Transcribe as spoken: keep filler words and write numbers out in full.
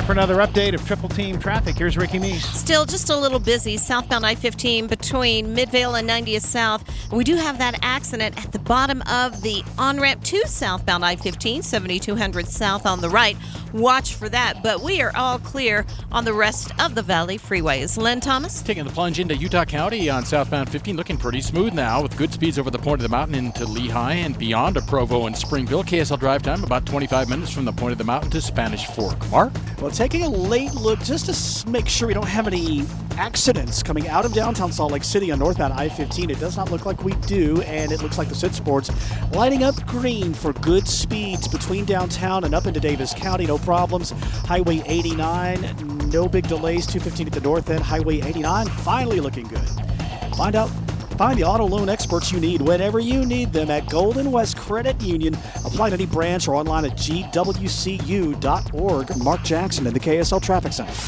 Time for another update of Triple Team traffic. Here's Ricky Meese. Still just a little busy southbound I fifteen between Midvale and ninetieth South. We do have that accident at the bottom of the on-ramp to southbound I fifteen, seventy-two hundred south on the right. Watch for that, but we are all clear on the rest of the Valley freeways. Len Thomas? Taking the plunge into Utah County on southbound fifteen, looking pretty smooth now with good speeds over the point of the mountain into Lehigh and beyond to Provo and Springville. K S L drive time about twenty-five minutes from the point of the mountain to Spanish Fork. Mark? Well, taking a late look just to s- make sure we don't have any accidents coming out of downtown Salt Lake City on northbound I fifteen. It does not look like we do, and it looks like the Sit Sports lighting up green for good speeds between downtown and up into Davis County. No problems. Highway eighty-nine, no big delays. two fifteen at the north end. Highway eighty-nine, finally looking good. Find out. Find the auto loan experts you need whenever you need them at Golden West Credit Union. Apply to any branch or online at G W C U dot org. Mark Jackson in the K S L Traffic Center.